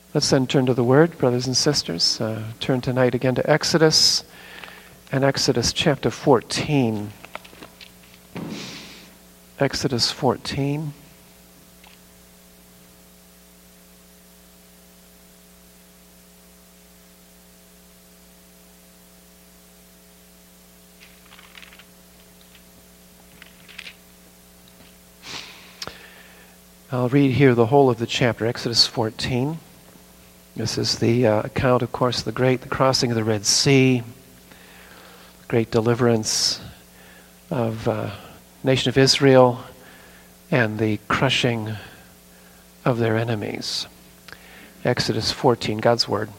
Let's then turn to the Word, brothers and sisters. Turn tonight again to Exodus and Exodus chapter 14. Exodus 14. I'll read here the whole of the chapter, Exodus 14. This is the account, of course, the crossing of the Red Sea, great deliverance of the nation of Israel, and the crushing of their enemies. Exodus 14, God's Word.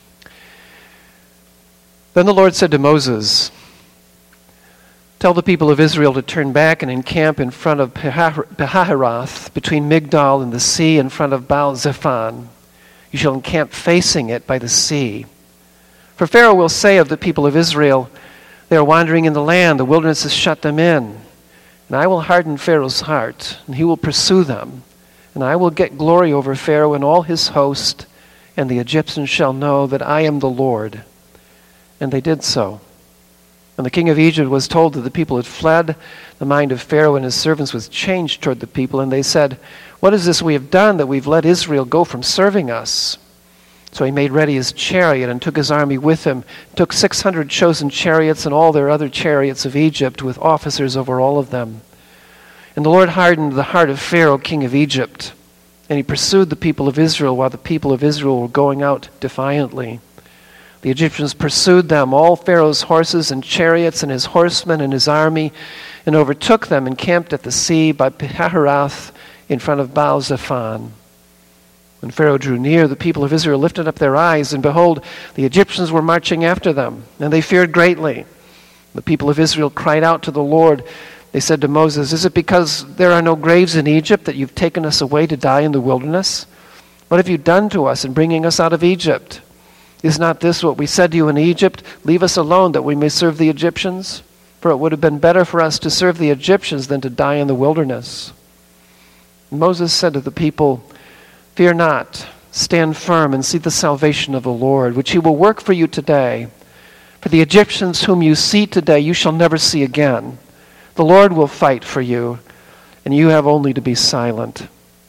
Then the Lord said to Moses, "Tell the people of Israel to turn back and encamp in front of Pihahiroth, between Migdal and the sea, in front of Baal-Zephon. You shall encamp facing it by the sea. For Pharaoh will say of the people of Israel, they are wandering in the land, the wilderness has shut them in. And I will harden Pharaoh's heart, and he will pursue them. And I will get glory over Pharaoh and all his host, and the Egyptians shall know that I am the Lord." And they did so. When the king of Egypt was told that the people had fled, the mind of Pharaoh and his servants was changed toward the people, and they said, "What is this we have done that we've let Israel go from serving us?" So he made ready his chariot and took his army with him, took 600 chosen chariots and all their other chariots of Egypt, with officers over all of them. And the Lord hardened the heart of Pharaoh, king of Egypt, and he pursued the people of Israel while the people of Israel were going out defiantly. The Egyptians pursued them, all Pharaoh's horses and chariots and his horsemen and his army, and overtook them and camped at the sea by Pihahiroth in front of Baal-Zephon. When Pharaoh drew near, the people of Israel lifted up their eyes, and behold, the Egyptians were marching after them, and they feared greatly. The people of Israel cried out to the Lord. They said to Moses, "Is it because there are no graves in Egypt that you've taken us away to die in the wilderness? What have you done to us in bringing us out of Egypt? Is not this what we said to you in Egypt? Leave us alone that we may serve the Egyptians? For it would have been better for us to serve the Egyptians than to die in the wilderness." And Moses said to the people, "Fear not, stand firm and see the salvation of the Lord, which he will work for you today. For the Egyptians whom you see today, you shall never see again. The Lord will fight for you, and you have only to be silent."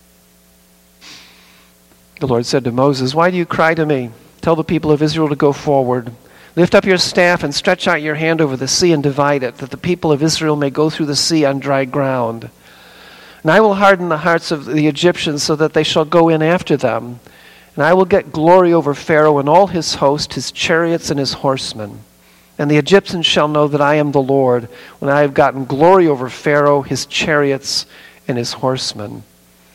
The Lord said to Moses, "Why do you cry to me? Tell the people of Israel to go forward. Lift up your staff and stretch out your hand over the sea and divide it, that the people of Israel may go through the sea on dry ground. And I will harden the hearts of the Egyptians so that they shall go in after them. And I will get glory over Pharaoh and all his host, his chariots and his horsemen. And the Egyptians shall know that I am the Lord, when I have gotten glory over Pharaoh, his chariots, and his horsemen."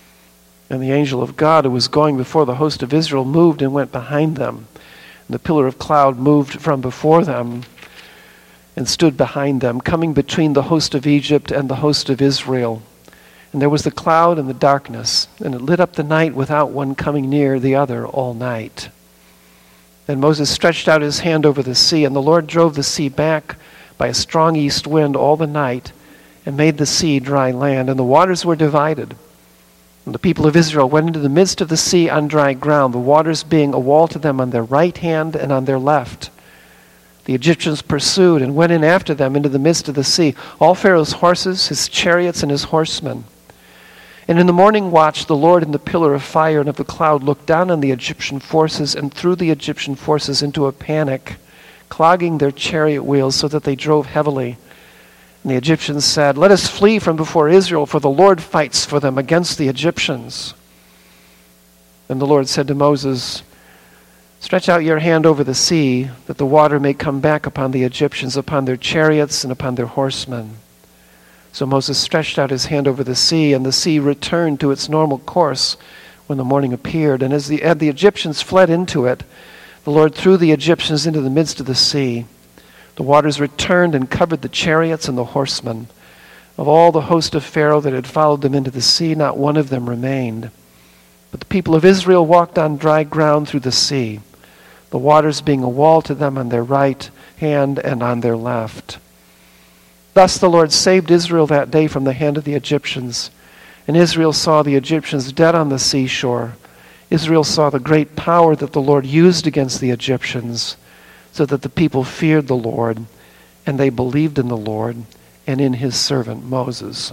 And the angel of God who was going before the host of Israel moved and went behind them. And the pillar of cloud moved from before them and stood behind them, coming between the host of Egypt and the host of Israel. And there was the cloud and the darkness, and it lit up the night without one coming near the other all night. Then Moses stretched out his hand over the sea, and the Lord drove the sea back by a strong east wind all the night, and made the sea dry land, and the waters were divided. And the people of Israel went into the midst of the sea on dry ground, the waters being a wall to them on their right hand and on their left. The Egyptians pursued and went in after them into the midst of the sea, all Pharaoh's horses, his chariots, and his horsemen. And in the morning watch, the Lord in the pillar of fire and of the cloud looked down on the Egyptian forces and threw the Egyptian forces into a panic, clogging their chariot wheels so that they drove heavily. And the Egyptians said, "Let us flee from before Israel, for the Lord fights for them against the Egyptians." Then the Lord said to Moses, "Stretch out your hand over the sea, that the water may come back upon the Egyptians, upon their chariots and upon their horsemen." So Moses stretched out his hand over the sea, and the sea returned to its normal course when the morning appeared. And as the Egyptians fled into it, the Lord threw the Egyptians into the midst of the sea. The waters returned and covered the chariots and the horsemen. Of all the host of Pharaoh that had followed them into the sea, not one of them remained. But the people of Israel walked on dry ground through the sea, the waters being a wall to them on their right hand and on their left. Thus the Lord saved Israel that day from the hand of the Egyptians. And Israel saw the Egyptians dead on the seashore, Israel saw the great power that the Lord used against the Egyptians, so that the people feared the Lord, and they believed in the Lord and in his servant Moses.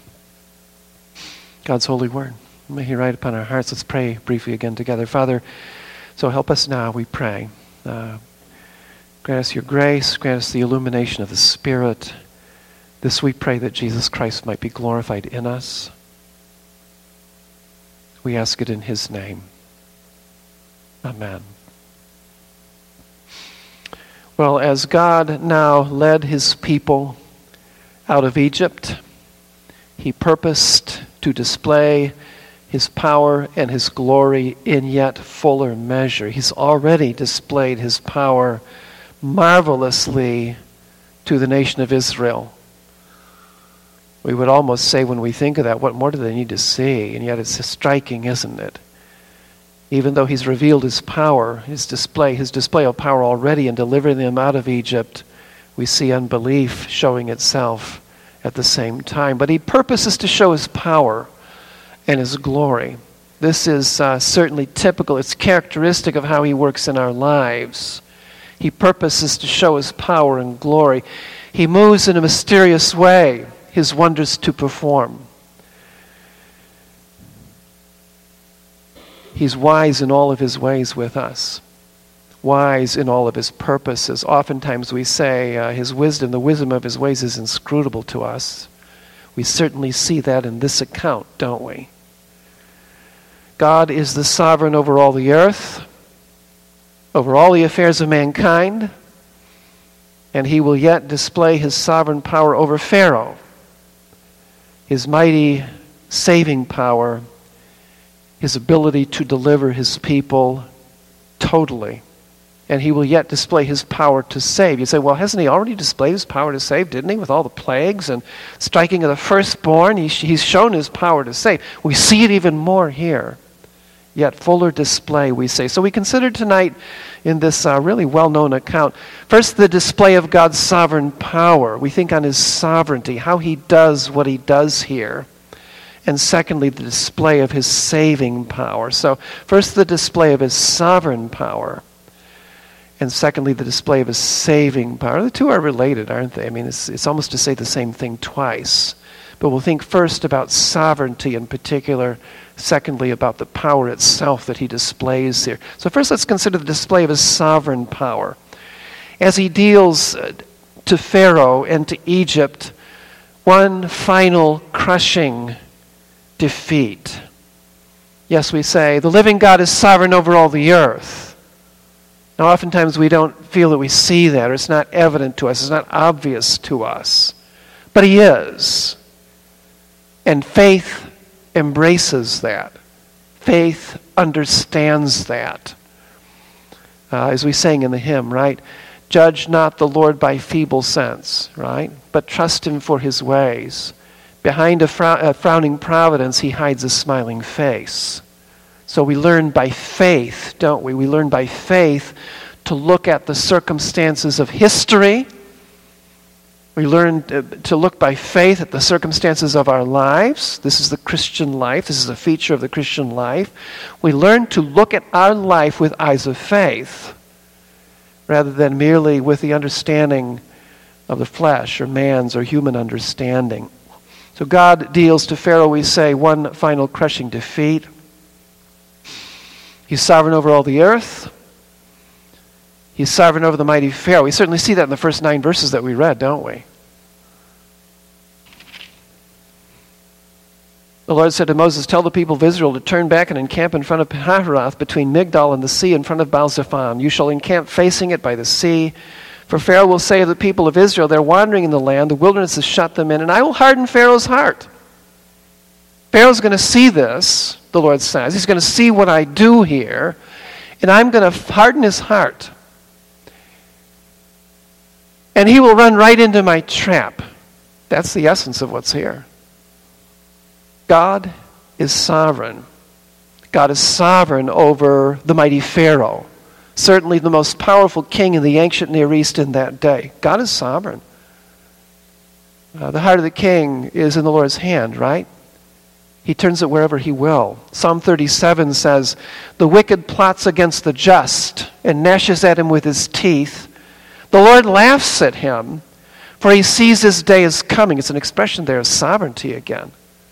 God's holy word. May he write upon our hearts. Let's pray briefly again together. Father, so help us now, we pray. Grant us your grace. Grant us the illumination of the Spirit. This we pray that Jesus Christ might be glorified in us. We ask it in his name. Amen. Well, as God now led his people out of Egypt, he purposed to display his power and his glory in yet fuller measure. He's already displayed his power marvelously to the nation of Israel. We would almost say when we think of that, what more do they need to see? And yet it's striking, isn't it? Even though he's revealed his power, his display of power already in delivering them out of Egypt, we see unbelief showing itself at the same time. But he purposes to show his power and his glory. This is certainly typical. It's characteristic of how he works in our lives. He purposes to show his power and glory. He moves in a mysterious way, his wonders to perform. He's wise in all of his ways with us, wise in all of his purposes. Oftentimes we say his wisdom, the wisdom of his ways is inscrutable to us. We certainly see that in this account, don't we? God is the sovereign over all the earth, over all the affairs of mankind, and he will yet display his sovereign power over Pharaoh, his mighty saving power, his ability to deliver his people totally. And he will yet display his power to save. You say, well, hasn't he already displayed his power to save, didn't he, with all the plagues and striking of the firstborn? He's shown his power to save. We see it even more here. Yet fuller display, we say. So we consider tonight in this really well-known account, first, the display of God's sovereign power. We think on his sovereignty, how he does what he does here. And secondly, the display of his saving power. So first, the display of his sovereign power. And secondly, the display of his saving power. The two are related, aren't they? I mean, it's almost to say the same thing twice. But we'll think first about sovereignty in particular. Secondly, about the power itself that he displays here. So first, let's consider the display of his sovereign power. As he deals to Pharaoh and to Egypt, one final crushing defeat. Yes, we say, the living God is sovereign over all the earth. Now, oftentimes we don't feel that we see that, or it's not evident to us, it's not obvious to us. But he is. And faith embraces that. Faith understands that. As we sang in the hymn, right? Judge not the Lord by feeble sense, right? But trust him for his ways. Behind a frowning providence, he hides a smiling face. So we learn by faith, don't we? We learn by faith to look at the circumstances of history. We learn to look by faith at the circumstances of our lives. This is the Christian life. This is a feature of the Christian life. We learn to look at our life with eyes of faith rather than merely with the understanding of the flesh or man's or human understanding. So God deals to Pharaoh, we say, one final crushing defeat. He's sovereign over all the earth. He's sovereign over the mighty Pharaoh. We certainly see that in the first 9 verses that we read, don't we? The Lord said to Moses, tell the people of Israel to turn back and encamp in front of Pihahiroth between Migdol and the sea in front of Baal-Zephon. You shall encamp facing it by the sea. For Pharaoh will say of the people of Israel, they're wandering in the land, the wilderness has shut them in, and I will harden Pharaoh's heart. Pharaoh's going to see this, the Lord says. He's going to see what I do here, and I'm going to harden his heart. And he will run right into my trap. That's the essence of what's here. God is sovereign. God is sovereign over the mighty Pharaoh. Certainly the most powerful king in the ancient Near East in that day. God is sovereign. The heart of the king is in the Lord's hand, right? He turns it wherever he will. Psalm 37 says, "The wicked plots against the just and gnashes at him with his teeth. The Lord laughs at him, for he sees his day is coming." It's an expression there of sovereignty again.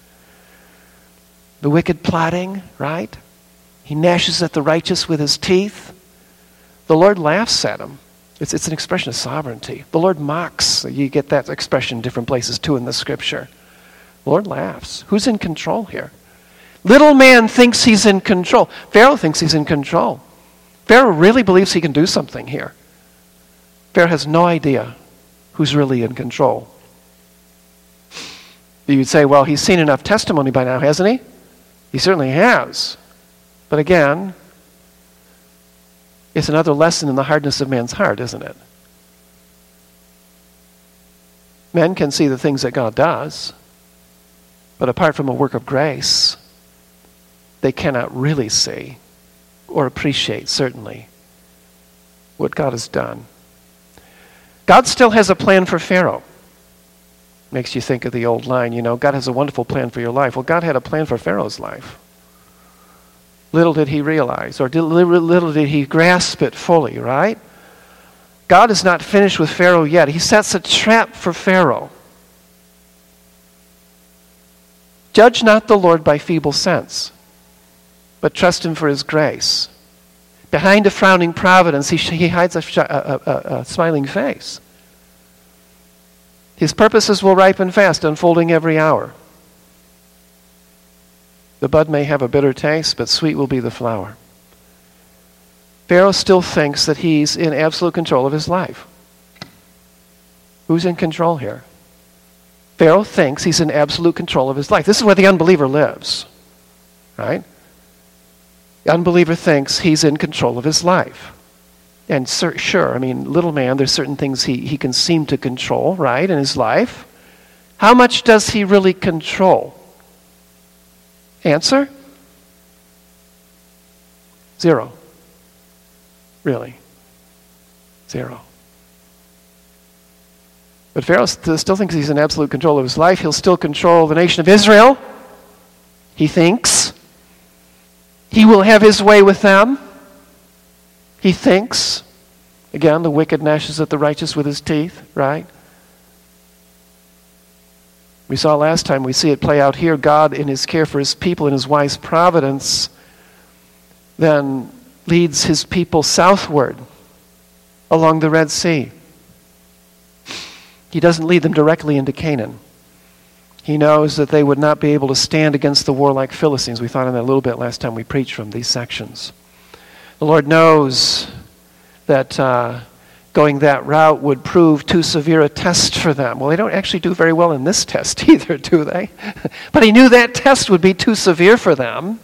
The wicked plotting, right? He gnashes at the righteous with his teeth. The Lord laughs at him. It's an expression of sovereignty. The Lord mocks. You get that expression in different places too in the Scripture. The Lord laughs. Who's in control here? Little man thinks he's in control. Pharaoh thinks he's in control. Pharaoh really believes he can do something here. Pharaoh has no idea who's really in control. You'd say, well, he's seen enough testimony by now, hasn't he? He certainly has. But again, it's another lesson in the hardness of man's heart, isn't it? Men can see the things that God does, but apart from a work of grace, they cannot really see or appreciate, certainly, what God has done. God still has a plan for Pharaoh. Makes you think of the old line, God has a wonderful plan for your life. Well, God had a plan for Pharaoh's life. Little did he realize, or little did he grasp it fully, right? God is not finished with Pharaoh yet. He sets a trap for Pharaoh. Judge not the Lord by feeble sense, but trust him for his grace. Behind a frowning providence, he hides a smiling face. His purposes will ripen fast, unfolding every hour. The bud may have a bitter taste, but sweet will be the flower. Pharaoh still thinks that he's in absolute control of his life. Who's in control here? Pharaoh thinks he's in absolute control of his life. This is where the unbeliever lives, right? The unbeliever thinks he's in control of his life. And sure, little man, there's certain things he can seem to control, right, in his life. How much does he really control? Answer? 0. Really. 0. But Pharaoh still thinks he's in absolute control of his life. He'll still control the nation of Israel. He thinks. He will have his way with them. He thinks. Again, the wicked gnashes at the righteous with his teeth, right? We saw last time, we see it play out here. God, in his care for his people, in his wise providence, then leads his people southward along the Red Sea. He doesn't lead them directly into Canaan. He knows that they would not be able to stand against the warlike Philistines. We thought on that a little bit last time we preached from these sections. The Lord knows that going that route would prove too severe a test for them. Well, they don't actually do very well in this test either, do they? But he knew that test would be too severe for them.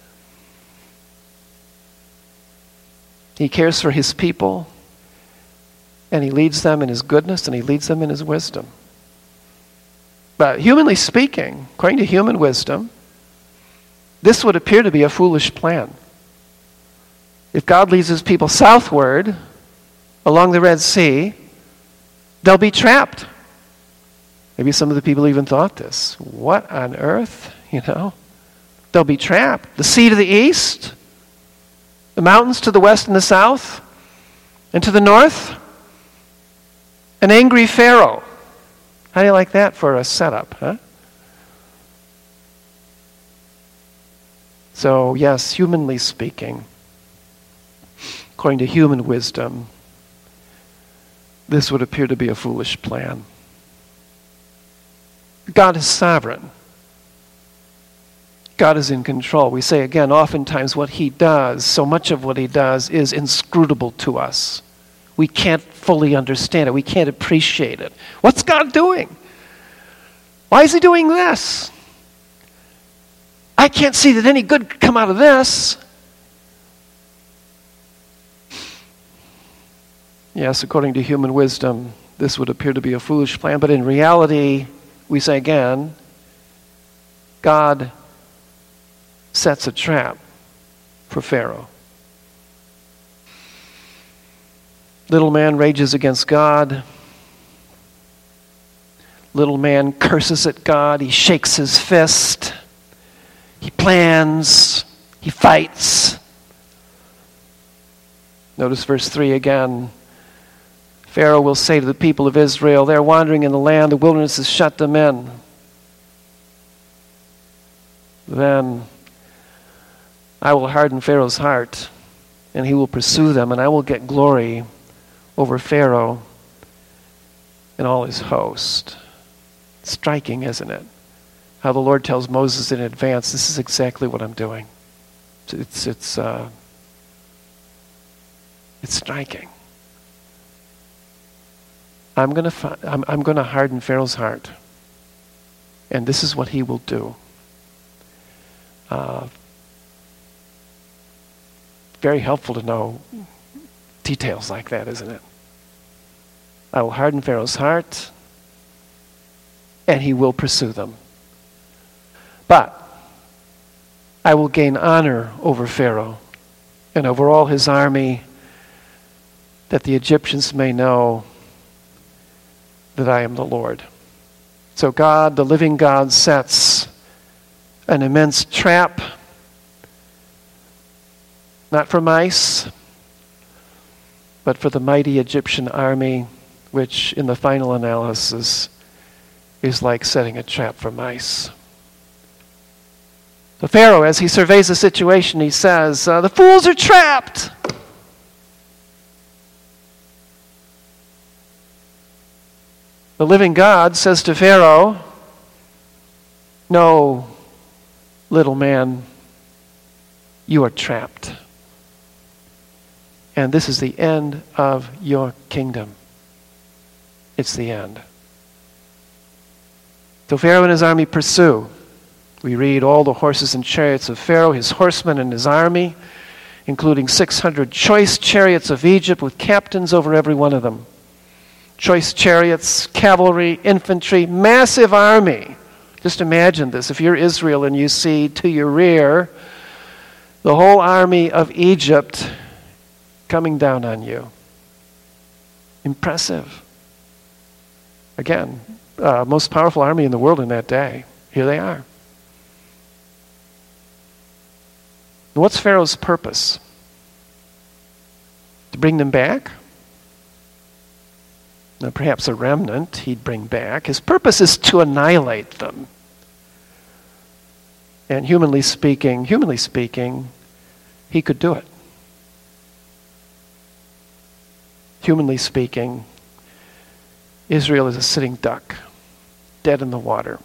He cares for his people, and he leads them in his goodness, and he leads them in his wisdom. But humanly speaking, according to human wisdom, this would appear to be a foolish plan. If God leads his people southward along the Red Sea, they'll be trapped. Maybe some of the people even thought this. What on earth? They'll be trapped. The sea to the east, the mountains to the west and the south, and to the north, an angry Pharaoh. How do you like that for a setup, huh? So, yes, humanly speaking, according to human wisdom, this would appear to be a foolish plan. God is sovereign. God is in control. We say again, oftentimes what he does, so much of what he does is inscrutable to us. We can't fully understand it. We can't appreciate it. What's God doing? Why is he doing this? I can't see that any good could come out of this. Yes, according to human wisdom, this would appear to be a foolish plan, but in reality, we say again, God sets a trap for Pharaoh. Little man rages against God. Little man curses at God. He shakes his fist. He plans. He fights. Notice verse 3 again. Pharaoh will say to the people of Israel, they're wandering in the land, the wilderness has shut them in. Then I will harden Pharaoh's heart, and he will pursue them, and I will get glory over Pharaoh and all his host. It's striking, isn't it? How the Lord tells Moses in advance, this is exactly what I'm doing. It's striking. I'm going to harden Pharaoh's heart, and this is what he will do. Very helpful to know details like that, isn't it? I will harden Pharaoh's heart, and he will pursue them. But I will gain honor over Pharaoh and over all his army, that the Egyptians may know that I am the Lord. So God, the living God, sets an immense trap, not for mice, but for the mighty Egyptian army, which in the final analysis is like setting a trap for mice. The Pharaoh, as he surveys the situation, he says, the fools are trapped. The living God says to Pharaoh, no, little man, you are trapped. And this is the end of your kingdom. It's the end. So Pharaoh and his army pursue. We read all the horses and chariots of Pharaoh, his horsemen and his army, including 600 choice chariots of Egypt with captains over every one of them. Choice chariots, cavalry, infantry, massive army. Just imagine this. If you're Israel and you see to your rear the whole army of Egypt coming down on you. Impressive. Again, most powerful army in the world in that day. Here they are. And what's Pharaoh's purpose? To bring them back? Now, perhaps a remnant he'd bring back. His purpose is to annihilate them. And humanly speaking, he could do it. Humanly speaking, Israel is a sitting duck, dead in the water.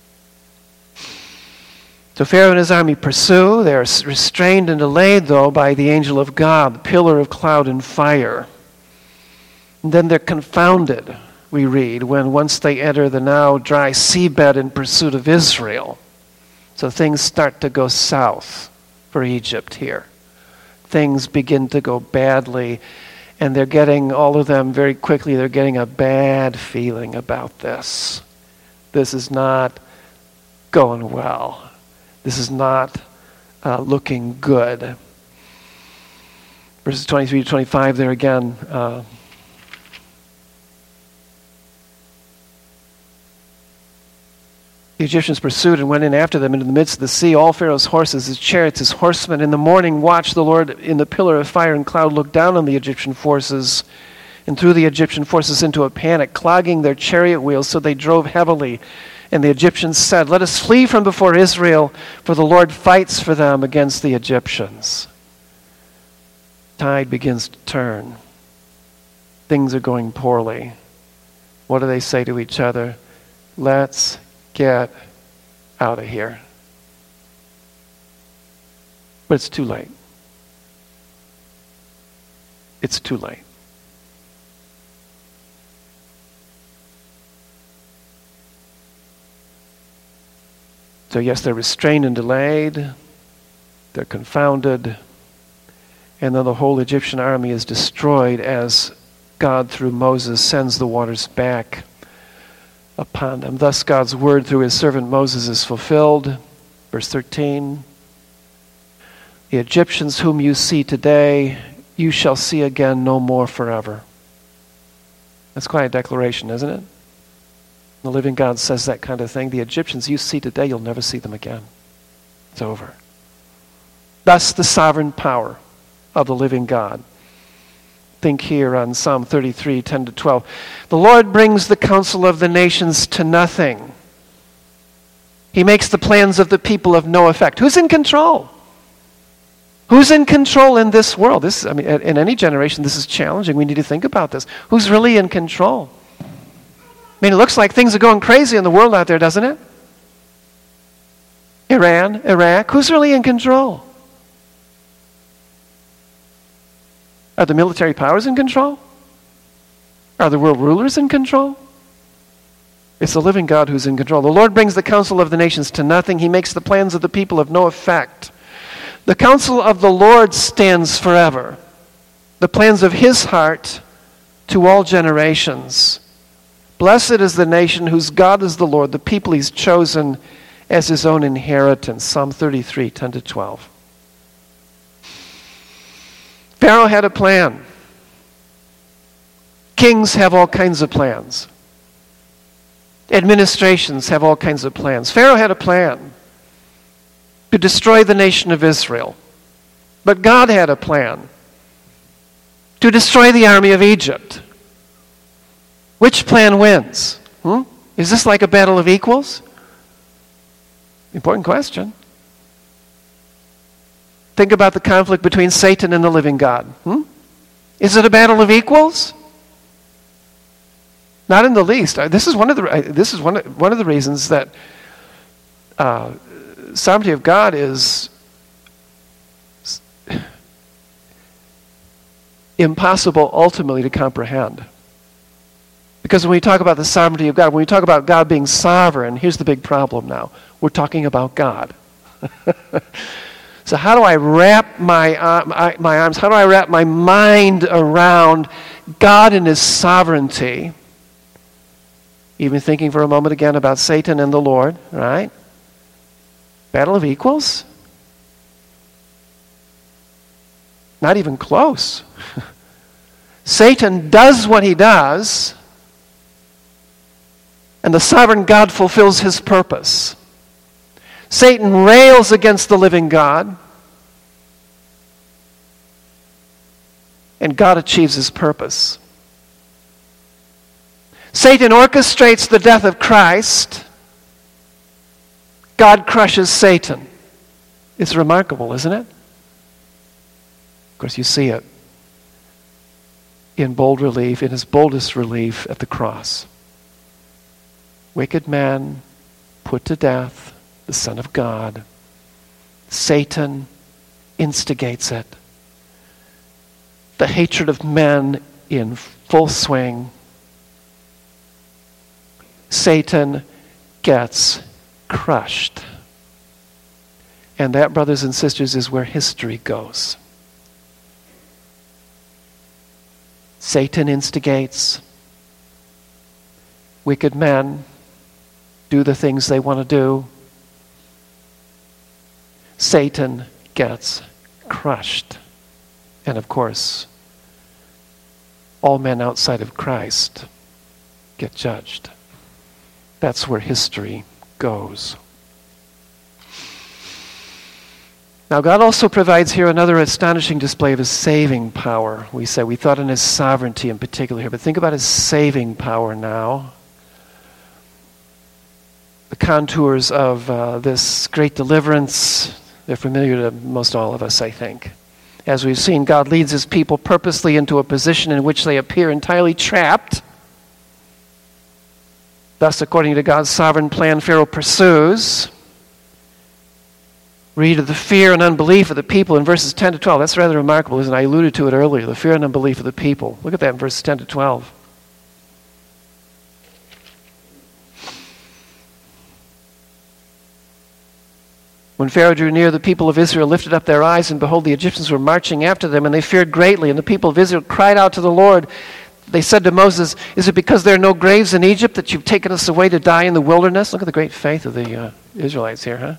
So Pharaoh and his army pursue. They are restrained and delayed, though, by the angel of God, the pillar of cloud and fire. And then they're confounded, we read, when once they enter the now dry seabed in pursuit of Israel. So things start to go south for Egypt here. Things begin to go badly, and they're getting, all of them very quickly, they're getting a bad feeling about this. This is not going well. This is not looking good. Verses 23 to 25 there again. The Egyptians pursued and went in after them into the midst of the sea, all Pharaoh's horses, his chariots, his horsemen. In the morning watch, the Lord in the pillar of fire and cloud looked down on the Egyptian forces and threw the Egyptian forces into a panic, clogging their chariot wheels, so they drove heavily. And the Egyptians said, let us flee from before Israel, for the Lord fights for them against the Egyptians. Tide begins to turn. Things are going poorly. What do they say to each other? Let's get out of here. But it's too late. It's too late. So yes, they're restrained and delayed. They're confounded. And then the whole Egyptian army is destroyed as God, through Moses, sends the waters back upon them. Thus God's word through his servant Moses is fulfilled. Verse 13. The Egyptians whom you see today, you shall see again no more forever. That's quite a declaration, isn't it? The living God says that kind of thing. The Egyptians you see today, you'll never see them again. It's over. Thus the sovereign power of the living God. Think here on Psalm 33, 10 to 12. The Lord brings the counsel of the nations to nothing. He makes the plans of the people of no effect. Who's in control? Who's in control in this world? In any generation, this is challenging. We need to think about this. Who's really in control? It looks like things are going crazy in the world out there, doesn't it? Iran, Iraq, who's really in control? Are the military powers in control? Are the world rulers in control? It's the living God who's in control. The Lord brings the counsel of the nations to nothing. He makes the plans of the people of no effect. The counsel of the Lord stands forever. The plans of his heart to all generations. Blessed is the nation whose God is the Lord, the people he's chosen as his own inheritance. Psalm 33, 10 to 12. Pharaoh had a plan. Kings have all kinds of plans. Administrations have all kinds of plans. Pharaoh had a plan to destroy the nation of Israel. But God had a plan to destroy the army of Egypt. Which plan wins? Is this like a battle of equals? Important question. Think about the conflict between Satan and the living God. Is it a battle of equals? Not in the least. This is one of the reasons that sovereignty of God is impossible ultimately to comprehend. Because when we talk about the sovereignty of God, when we talk about God being sovereign, here's the big problem now. We're talking about God. So how do I wrap my arms, how do I wrap my mind around God and his sovereignty? Even thinking for a moment again about Satan and the Lord, right? Battle of equals? Not even close. Satan does what he does, and the sovereign God fulfills his purpose. Satan rails against the living God, and God achieves his purpose. Satan orchestrates the death of Christ. God crushes Satan. It's remarkable, isn't it? Of course, you see it in bold relief, in his boldest relief at the cross. Wicked man put to death, the Son of God. Satan instigates it. The hatred of men in full swing. Satan gets crushed. And that, brothers and sisters, is where history goes. Satan instigates. Wicked men do the things they want to do. Satan gets crushed. And of course, all men outside of Christ get judged. That's where history goes. Now, God also provides here another astonishing display of his saving power. We thought in his sovereignty in particular here, but think about his saving power now. The contours of this great deliverance, they're familiar to most all of us, I think. As we've seen, God leads his people purposely into a position in which they appear entirely trapped. Thus, according to God's sovereign plan, Pharaoh pursues. Read of the fear and unbelief of the people in verses 10 to 12. That's rather remarkable, isn't it? I alluded to it earlier, the fear and unbelief of the people. Look at that in verses 10 to 12. When Pharaoh drew near, the people of Israel lifted up their eyes, and behold, the Egyptians were marching after them, and they feared greatly. And the people of Israel cried out to the Lord. They said to Moses, "Is it because there are no graves in Egypt that you've taken us away to die in the wilderness?" Look at the great faith of the Israelites here, huh?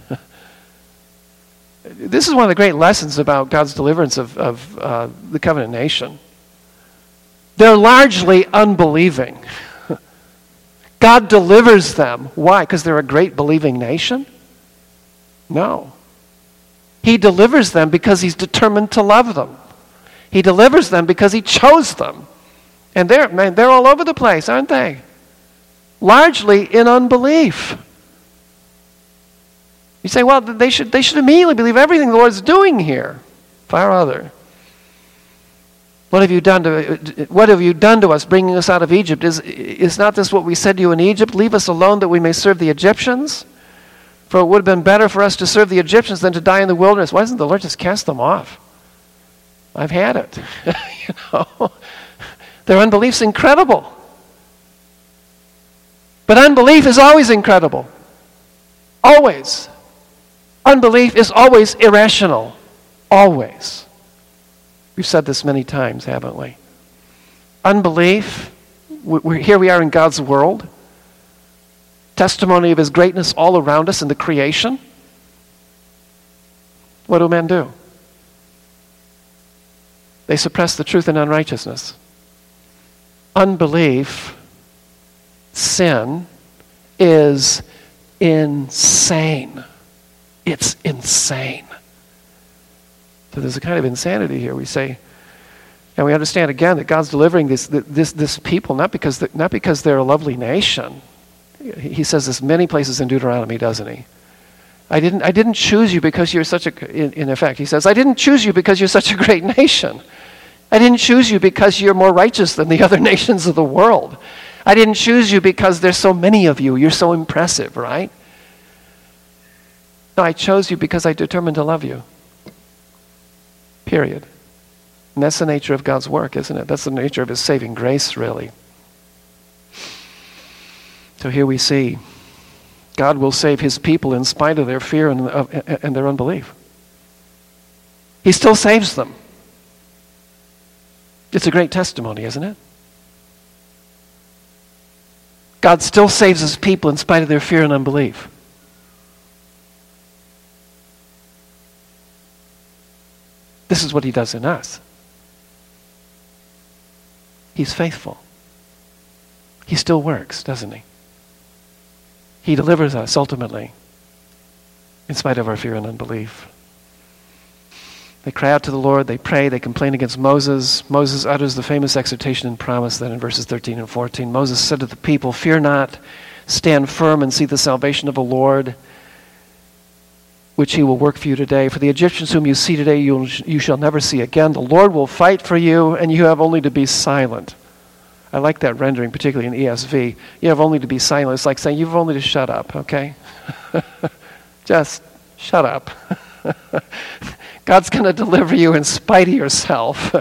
This is one of the great lessons about God's deliverance of the covenant nation. They're largely unbelieving. God delivers them. Why? Because they're a great believing nation? No. He delivers them because he's determined to love them. He delivers them because he chose them. And they're all over the place, aren't they? Largely in unbelief. You say, well, they should immediately believe everything the Lord's doing here. Far other. What have you done to us, bringing us out of Egypt? Is not this what we said to you in Egypt? Leave us alone that we may serve the Egyptians? For it would have been better for us to serve the Egyptians than to die in the wilderness. Why doesn't the Lord just cast them off? I've had it. Their unbelief's incredible. But unbelief is always incredible. Always. Unbelief is always irrational. Always. We've said this many times, haven't we? Unbelief, here we are in God's world. Testimony of his greatness all around us in the creation. What do men do? They suppress the truth in unrighteousness. Unbelief, sin, is insane. It's insane. So there's a kind of insanity here. We say, and we understand again that God's delivering this people not because they're a lovely nation. He says this many places in Deuteronomy, doesn't he? I didn't choose you because you're such a. In effect, he says, I didn't choose you because you're such a great nation. I didn't choose you because you're more righteous than the other nations of the world. I didn't choose you because there's so many of you. You're so impressive, right? No, I chose you because I determined to love you. Period. And that's the nature of God's work, isn't it? That's the nature of his saving grace, really. So here we see God will save his people in spite of their fear and their unbelief. He still saves them. It's a great testimony, isn't it? God still saves his people in spite of their fear and unbelief. This is what he does in us. He's faithful. He still works, doesn't he? He delivers us ultimately in spite of our fear and unbelief. They cry out to the Lord, they pray, they complain against Moses. Moses utters the famous exhortation and promise then in verses 13 and 14. Moses said to the people, fear not, stand firm and see the salvation of the Lord, which he will work for you today. For the Egyptians whom you see today, you shall never see again. The Lord will fight for you, and you have only to be silent. I like that rendering, particularly in ESV. You have only to be silent. It's like saying you've only to shut up, okay? Just shut up. God's going to deliver you in spite of yourself.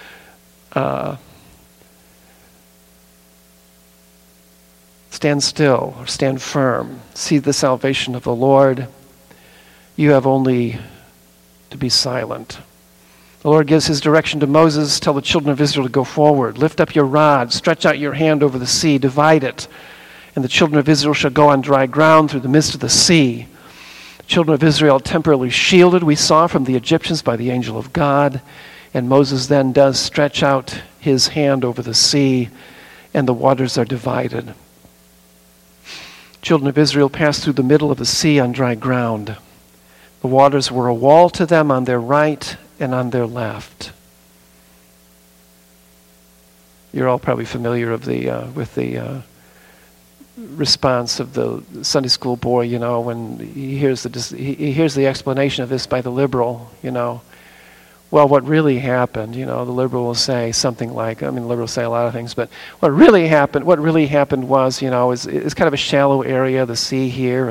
Stand still, or stand firm. See the salvation of the Lord. You have only to be silent. The Lord gives his direction to Moses. Tell the children of Israel to go forward. Lift up your rod. Stretch out your hand over the sea. Divide it. And the children of Israel shall go on dry ground through the midst of the sea. The children of Israel temporarily shielded, we saw, from the Egyptians by the angel of God. And Moses then does stretch out his hand over the sea, and the waters are divided. Children of Israel passed through the middle of the sea on dry ground. The waters were a wall to them on their right and on their left. You're all probably familiar with the response of the Sunday school boy, you know, when he hears the explanation of this by the liberal, you know. Well, what really happened, you know, the liberal will say something like, the liberals say a lot of things, but what really happened was, you know, is kind of a shallow area, the sea here,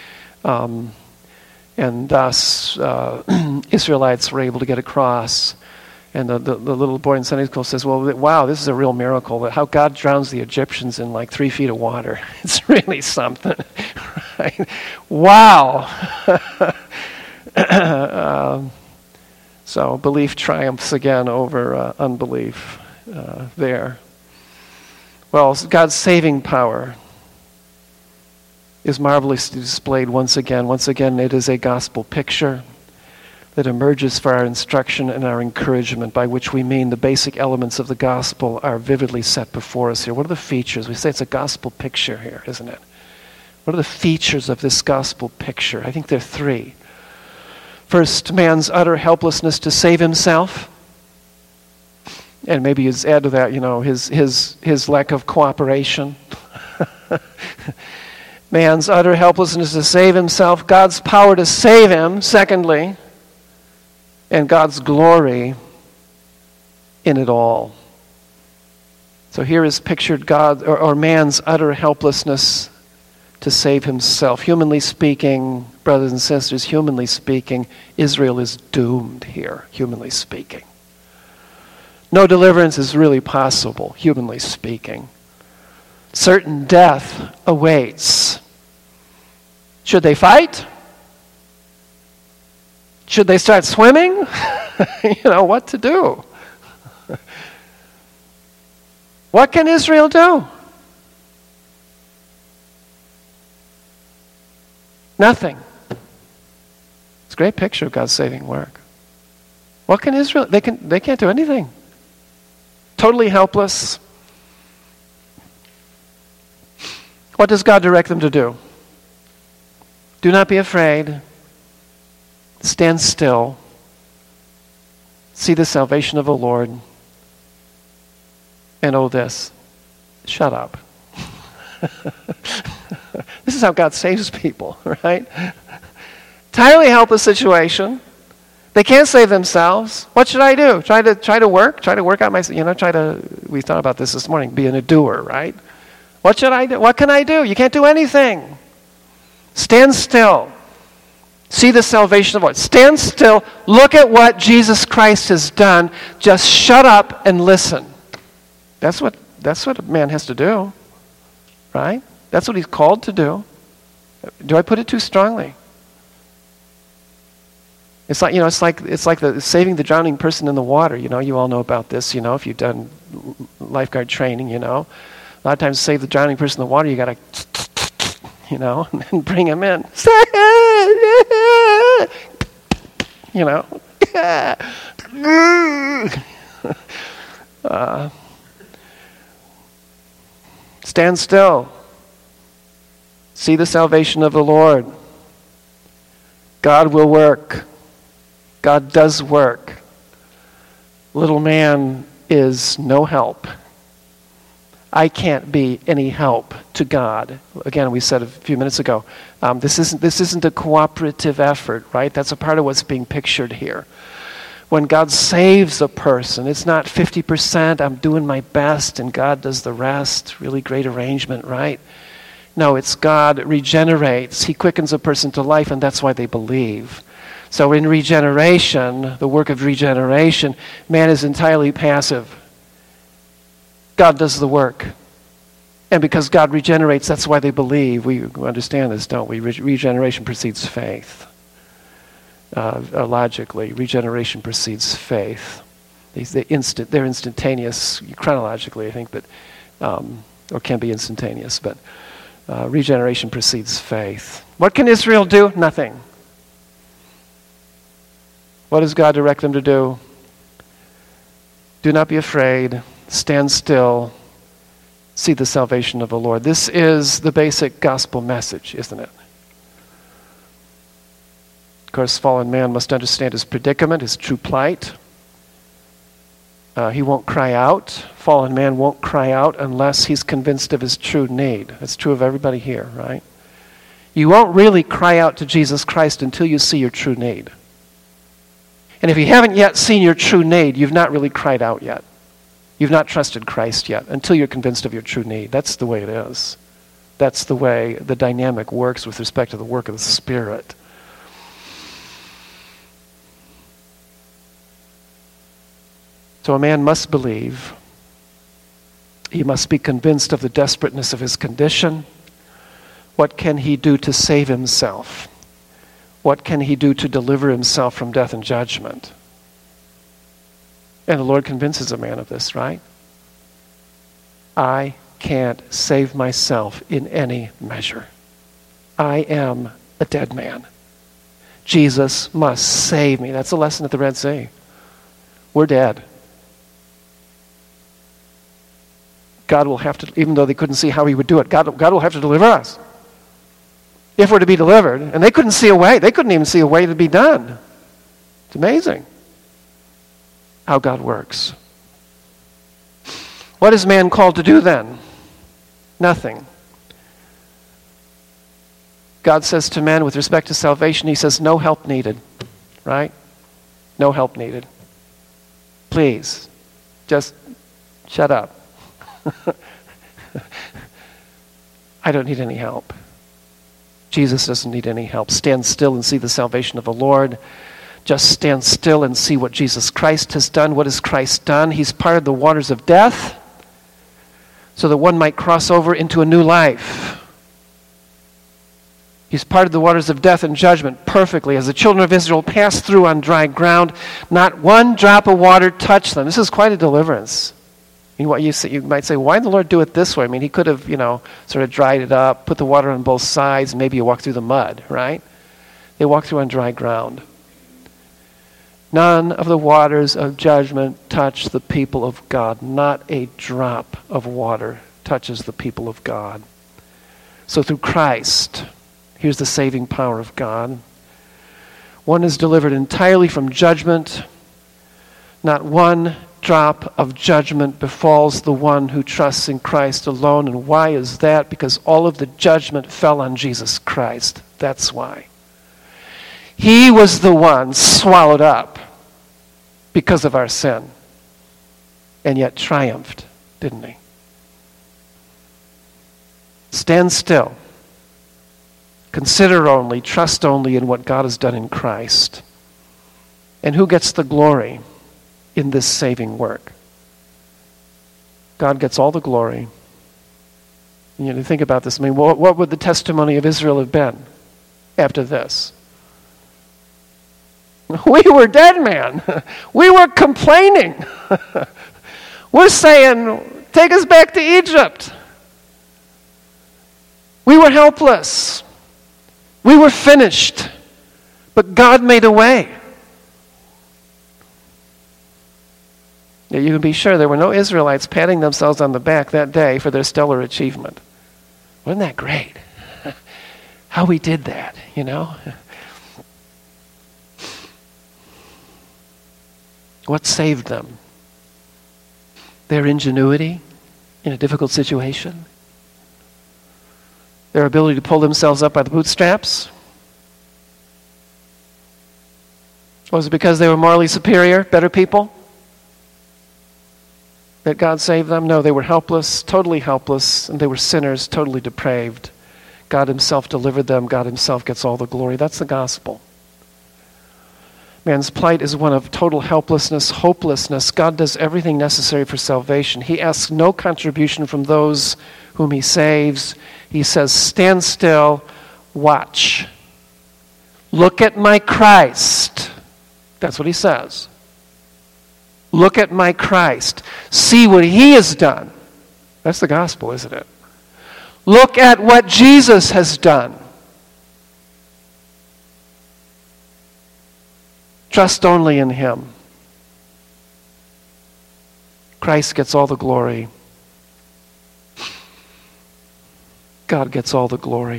and thus Israelites were able to get across. And the little boy in Sunday school says, well, wow, this is a real miracle, how God drowns the Egyptians in like 3 feet of water. It's really something, right? Wow. So belief triumphs again over unbelief there. Well, God's saving power is marvelously displayed once again. Once again, it is a gospel picture that emerges for our instruction and our encouragement, by which we mean the basic elements of the gospel are vividly set before us here. What are the features? We say it's a gospel picture here, isn't it? What are the features of this gospel picture? I think there are 3. First, man's utter helplessness to save himself. And maybe you add to that, his lack of cooperation. Man's utter helplessness to save himself, God's power to save him, secondly, and God's glory in it all. So here is pictured God or man's utter helplessness to save himself. Humanly speaking, brothers and sisters, humanly speaking, Israel is doomed here, humanly speaking. No deliverance is really possible, humanly speaking. Certain death awaits. Should they fight? Should they start swimming? What to do? What can Israel do? Nothing. It's a great picture of God's saving work. What can Israel? They can't do anything. Totally helpless. What does God direct them to do? Do not be afraid. Stand still. See the salvation of the Lord. And oh this, shut up. This is how God saves people, right? Entirely helpless situation. They can't save themselves. What should I do? Try to work out my, we thought about this morning, being a doer, right? What should I do? What can I do? You can't do anything. Stand still. See the salvation of the Lord. Stand still. Look at what Jesus Christ has done. Just shut up and listen. That's what a man has to do, right? That's what he's called to do. Do I put it too strongly? It's like the saving the drowning person in the water. You all know about this. If you've done lifeguard training, a lot of times to save the drowning person in the water, you got to, and bring him in. Stand still. See the salvation of the Lord. God will work. God does work. Little man is no help. I can't be any help to God. Again, we said a few minutes ago, this isn't a cooperative effort, right? That's a part of what's being pictured here. When God saves a person, it's not 50%, I'm doing my best and God does the rest. Really great arrangement, right? No, it's God regenerates. He quickens a person to life, and that's why they believe. So in regeneration, the work of regeneration, man is entirely passive. God does the work. And because God regenerates, that's why they believe. We understand this, don't we? Regeneration precedes faith. Logically, regeneration precedes faith. They're instantaneous, chronologically, I think, but or can be instantaneous, but regeneration precedes faith. What can Israel do? Nothing. What does God direct them to do? Do not be afraid. Stand still. See the salvation of the Lord. This is the basic gospel message, isn't it? Of course, fallen man must understand his predicament, his true plight. He won't cry out. Fallen man won't cry out unless he's convinced of his true need. That's true of everybody here, right? You won't really cry out to Jesus Christ until you see your true need. And if you haven't yet seen your true need, you've not really cried out yet. You've not trusted Christ yet until you're convinced of your true need. That's the way it is. That's the way the dynamic works with respect to the work of the Spirit. So a man must believe. He must be convinced of the desperateness of his condition. What can he do to save himself? What can he do to deliver himself from death and judgment? And the Lord convinces a man of this, right? I can't save myself in any measure. I am a dead man. Jesus must save me. That's the lesson at the Red Sea. We're dead. God will have to, even though they couldn't see how he would do it, God will have to deliver us. If we're to be delivered. And they couldn't see a way. They couldn't even see a way to be done. It's amazing how God works. What is man called to do then? Nothing. God says to men with respect to salvation, he says, no help needed. Right? No help needed. Please, just shut up. I don't need any help. Jesus doesn't need any help. Stand still and see the salvation of the Lord. Just stand still and see what Jesus Christ has done. What has Christ done? He's parted the waters of death so that one might cross over into a new life. He's parted the waters of death and judgment perfectly. As the children of Israel passed through on dry ground, not one drop of water touched them. This is quite a deliverance. You might say, why did the Lord do it this way? I mean, he could have, sort of dried it up, put the water on both sides, and maybe you walk through the mud, right? They walked through on dry ground. None of the waters of judgment touch the people of God. Not a drop of water touches the people of God. So through Christ, here's the saving power of God. One is delivered entirely from judgment. Not one drop of judgment befalls the one who trusts in Christ alone. And why is that? Because all of the judgment fell on Jesus Christ. That's why. He was the one swallowed up because of our sin, and yet triumphed, didn't he? Stand still. Consider only, trust only in what God has done in Christ. And who gets the glory in this saving work? God gets all the glory. Think about this. I mean, what would the testimony of Israel have been after this? We were dead, man. We were complaining. We're saying, take us back to Egypt. We were helpless. We were finished. But God made a way. Yeah, you can be sure there were no Israelites patting themselves on the back that day for their stellar achievement. Wasn't that great? How we did that, What saved them? Their ingenuity in a difficult situation? Their ability to pull themselves up by the bootstraps? Was it because they were morally superior, better people, that God saved them? No, they were helpless, and they were sinners, totally depraved. God himself delivered them. God himself gets all the glory. That's the gospel. Man's plight is one of total helplessness, hopelessness. God does everything necessary for salvation. He asks no contribution from those whom he saves. He says, stand still, watch. Look at my Christ. That's what he says. Look at my Christ. See what he has done. That's the gospel, isn't it? Look at what Jesus has done. Trust only in him. Christ gets all the glory. God gets all the glory.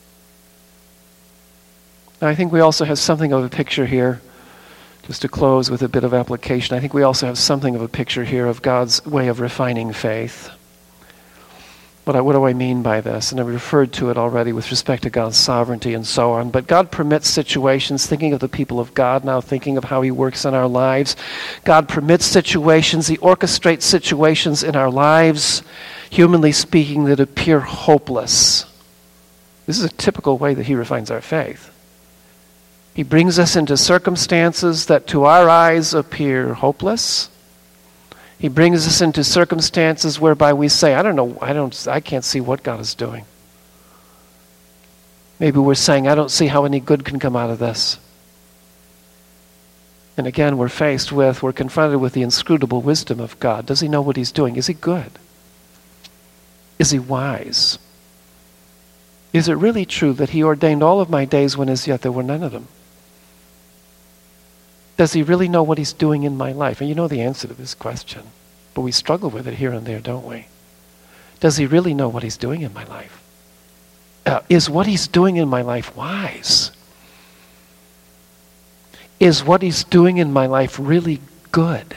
Now, I think we also have something of a picture here, just to close with a bit of application. I think we also have something of a picture here of God's way of refining faith. What do I mean by this? And I referred to it already with respect to God's sovereignty and so on. But God permits situations, thinking of the people of God now, thinking of how he works in our lives. God permits situations, he orchestrates situations in our lives, humanly speaking, that appear hopeless. This is a typical way that he refines our faith. He brings us into circumstances that to our eyes appear hopeless. He brings us into circumstances whereby we say, I can't see what God is doing. Maybe we're saying, I don't see how any good can come out of this. And again, we're confronted with the inscrutable wisdom of God. Does he know what he's doing? Is he good? Is he wise? Is it really true that he ordained all of my days when as yet there were none of them? Does he really know what he's doing in my life? And you know the answer to this question, but we struggle with it here and there, don't we? Does he really know what he's doing in my life? Is what he's doing in my life wise? is what he's doing in my life really good?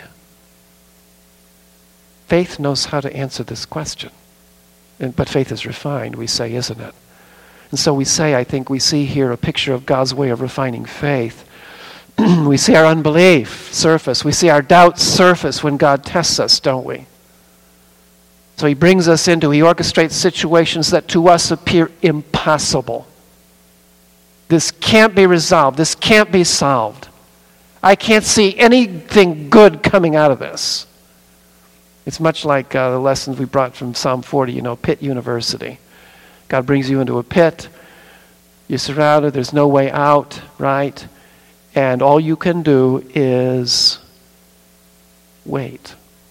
Faith knows how to answer this question. But faith is refined, we say, isn't it? And so we say, I think we see here a picture of God's way of refining faith. We see our unbelief surface. We see our doubts surface when God tests us, don't we? So he brings us into, he orchestrates situations that to us appear impossible. This can't be resolved. This can't be solved. I can't see anything good coming out of this. It's much like the lessons we brought from Psalm 40, Pit University. God brings you into a pit. You're surrounded. There's no way out, right? And all you can do is wait.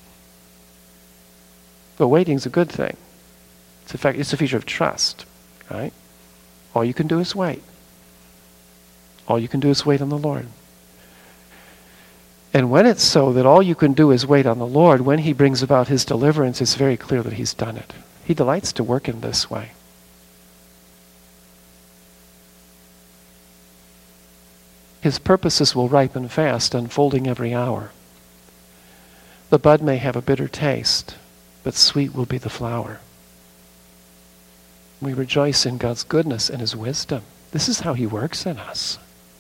But waiting's a good thing. It's a feature of trust, right? All you can do is wait. All you can do is wait on the Lord. And when it's so that all you can do is wait on the Lord, when he brings about his deliverance, it's very clear that he's done it. He delights to work in this way. His purposes will ripen fast, unfolding every hour. The bud may have a bitter taste, but sweet will be the flower. We rejoice in God's goodness and his wisdom. This is how he works in us.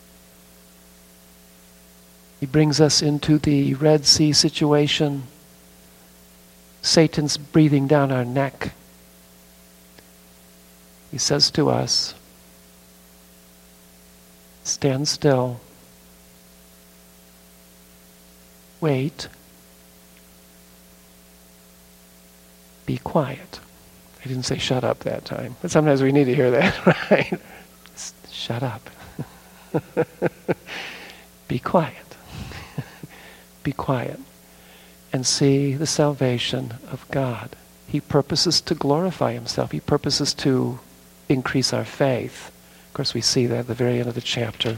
He brings us into the Red Sea situation. Satan's breathing down our neck. He says to us, stand still. Wait. Be quiet. I didn't say shut up that time, but sometimes we need to hear that, right? Shut up. Be quiet. Be quiet. And see the salvation of God. He purposes to glorify himself. He purposes to increase our faith. Of course, we see that at the very end of the chapter.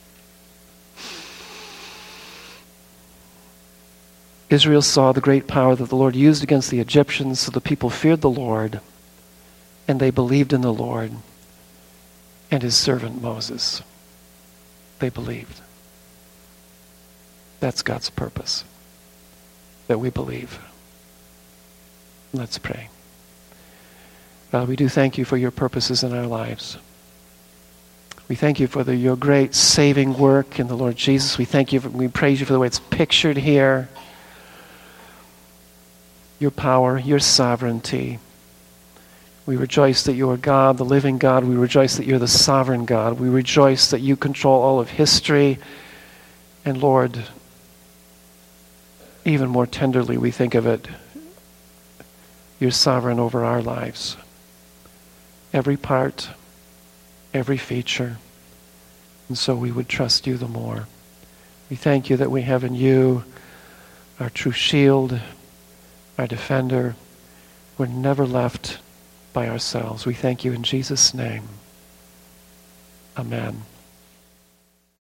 Israel saw the great power that the Lord used against the Egyptians, so the people feared the Lord, and they believed in the Lord and his servant Moses. They believed. That's God's purpose, that we believe. Let's pray. God, we do thank you for your purposes in our lives. We thank you for your great saving work in the Lord Jesus. We praise you for the way it's pictured here. Your power, your sovereignty. We rejoice that you are God, the living God. We rejoice that you're the sovereign God. We rejoice that you control all of history. And Lord, even more tenderly we think of it, you're sovereign over our lives. Every part, every feature. And so we would trust you the more. We thank you that we have in you our true shield, our defender. We're never left by ourselves. We thank you in Jesus' name. Amen.